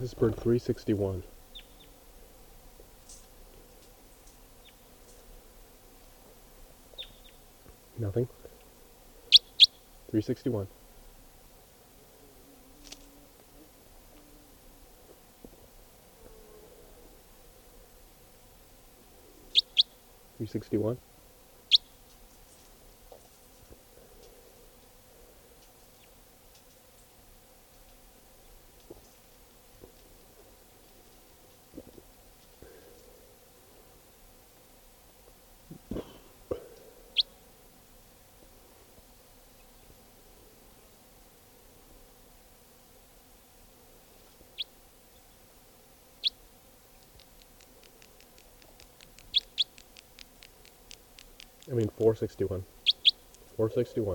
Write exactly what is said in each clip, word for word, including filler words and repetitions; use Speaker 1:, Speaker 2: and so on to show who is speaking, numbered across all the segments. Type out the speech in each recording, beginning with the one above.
Speaker 1: This is bird three sixty-one. Nothing. three sixty-one. three sixty-one. I mean four sixty-one. four sixty-one.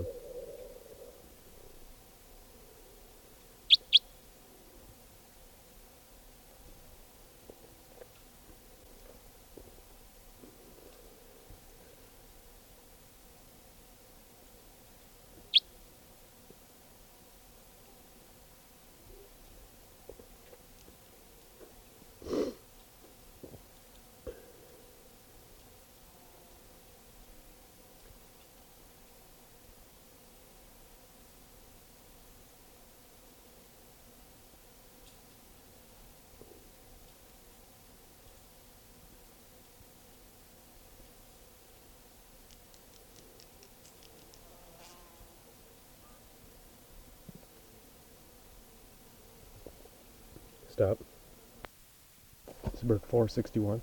Speaker 1: Stop. It's bird four sixty-one.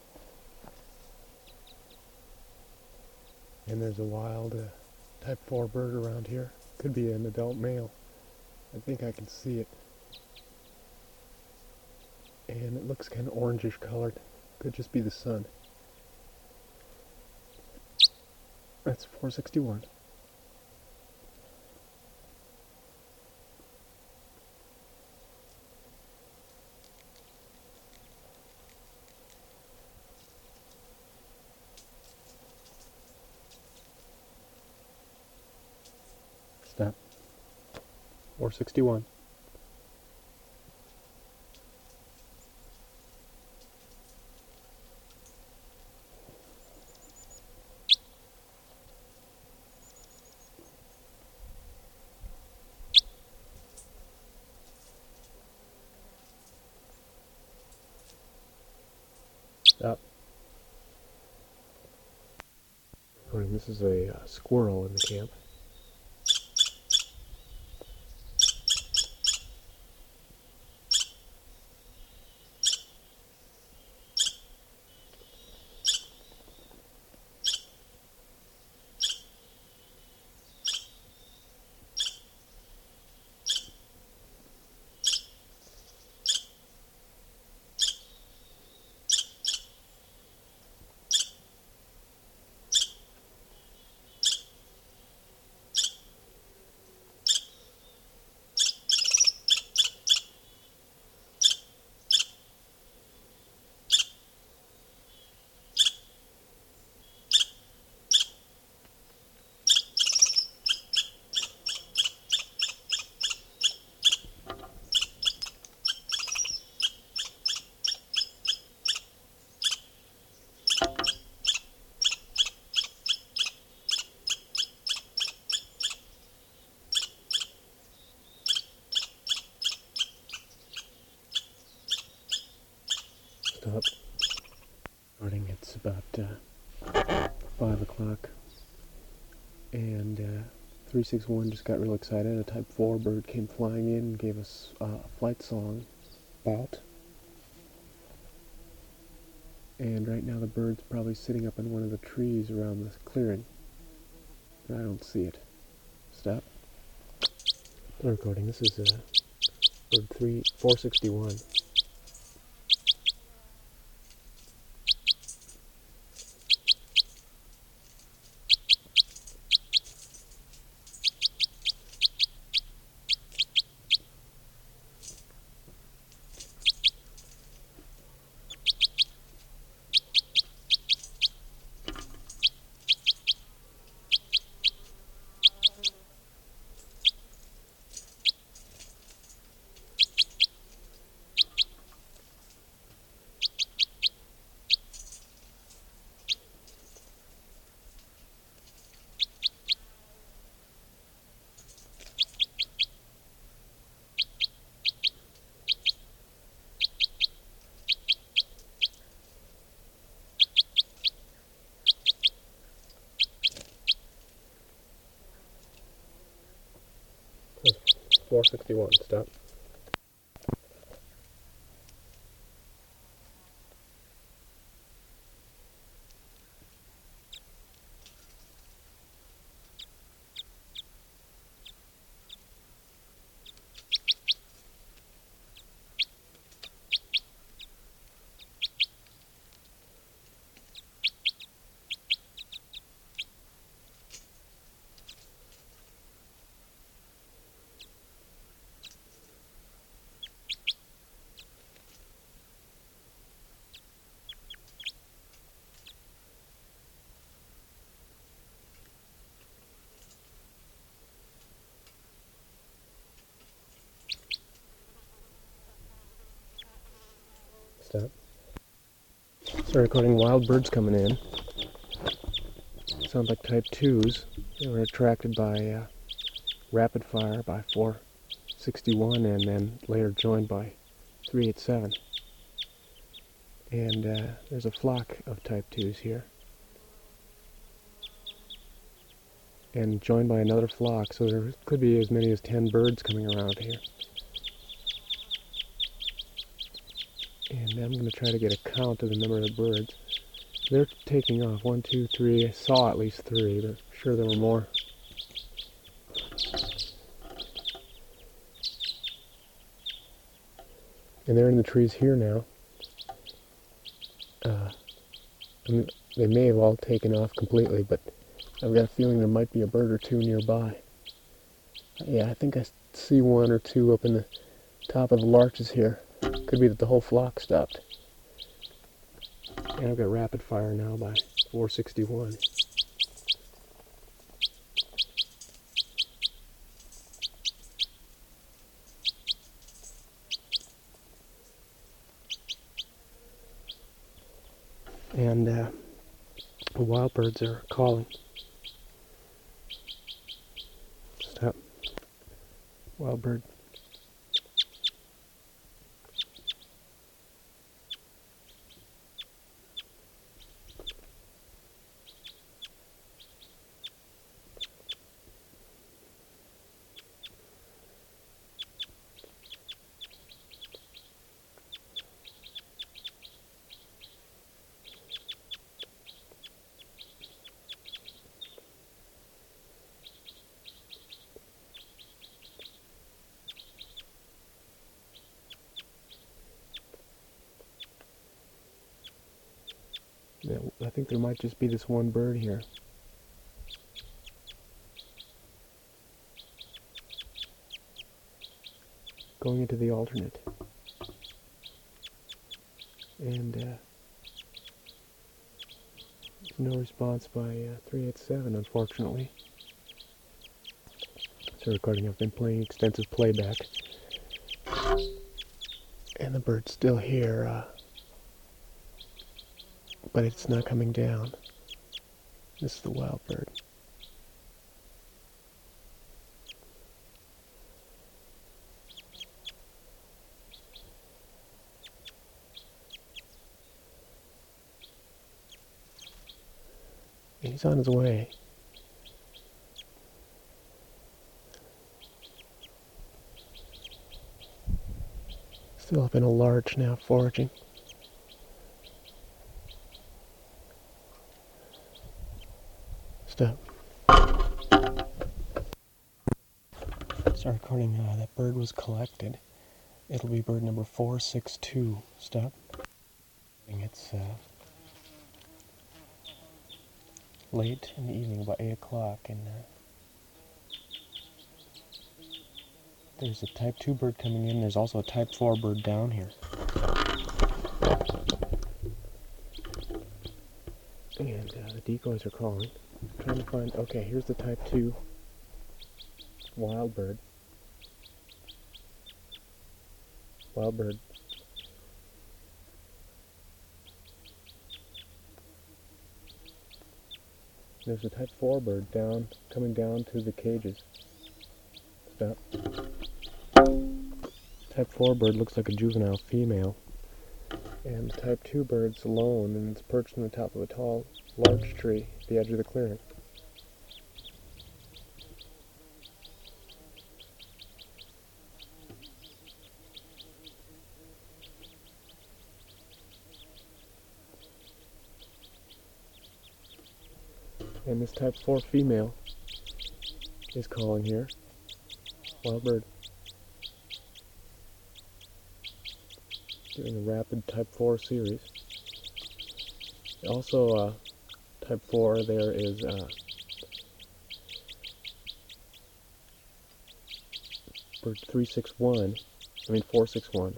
Speaker 1: And there's a wild uh, type four bird around here. Could be an adult male. I think I can see it. And it looks kind of orangish colored. Could just be the sun. That's four sixty-one. Stop. four sixty-one. Stop. Recording. This is a uh, squirrel in the camp. Stop. Morning. It's about uh, five o'clock, and uh, three sixty-one just got real excited. A Type four bird came flying in and gave us uh, a flight song about. And right now the bird's probably sitting up in one of the trees around the clearing. But I don't see it. Stop. I'm recording. This is uh, bird three four sixty-one. four sixty-one. Stop. Stop. Start recording wild birds coming in. Sound like type twos. They were attracted by uh, rapid fire by four sixty-one and then later joined by three eighty-seven. And uh, there's a flock of type twos here. And joined by another flock, so there could be as many as ten birds coming around here. And I'm going to try to get a count of the number of birds. They're taking off. One, two, three. I saw at least three, but I'm sure there were more. And they're in the trees here now. Uh, I mean, they may have all taken off completely, but I've got a feeling there might be a bird or two nearby. Yeah, I think I see one or two up in the top of the larches here. Could be that the whole flock stopped. And I've got rapid fire now by four sixty-one. And uh, the wild birds are calling. Stop. Wild bird. Yeah, I think there might just be this one bird here. Going into the alternate. And uh, there's no response by uh, three eighty-seven, unfortunately. So recording, I've been playing extensive playback. And the bird's still here, uh, but it's not coming down. This is the wild bird. And he's on his way. Still up in a larch now, foraging. Stop. Start recording. Uh, that bird was collected. It'll be bird number four six two. Stop. It's uh, late in the evening, about eight o'clock, and uh, there's a type two bird coming in. There's also a type four bird down here. And uh, the decoys are calling. I'm trying to find... Okay, here's the type two wild bird. Wild bird. There's a type four bird down, coming down to the cages. Stop. Type four bird looks like a juvenile female. And the type two bird's alone, and it's perched on the top of a tall, large tree at the edge of the clearing. And this type four female is calling here. Wild bird. Doing a rapid type four series. Also, uh, type four there is uh, bird three six one, I mean four six one.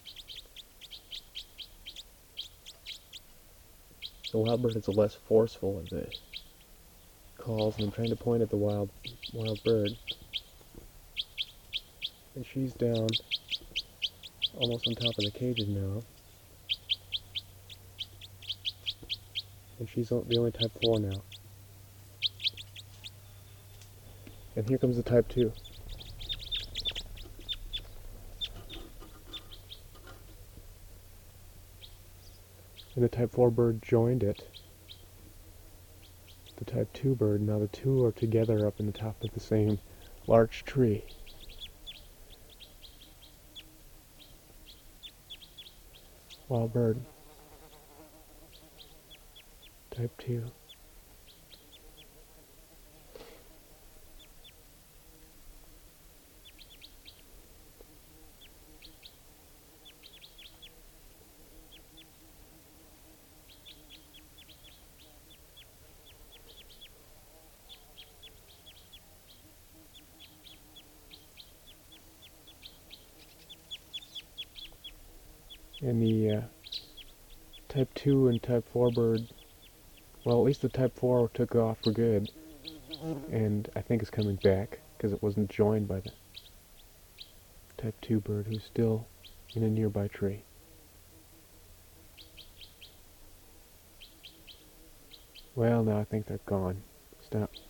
Speaker 1: The wild bird is less forceful of the calls, and I'm trying to point at the wild wild bird. And she's down almost on top of the cages now. And she's the only type four now. And here comes the type two. And the type four bird joined it. The type two bird, now the two are together up in the top of the same large tree. Wild bird. Type two. And the uh, type two and type four bird, well, at least the type four took off for good, and I think is coming back because it wasn't joined by the type two bird, who's still in a nearby tree. Well, now I think they're gone. Stop.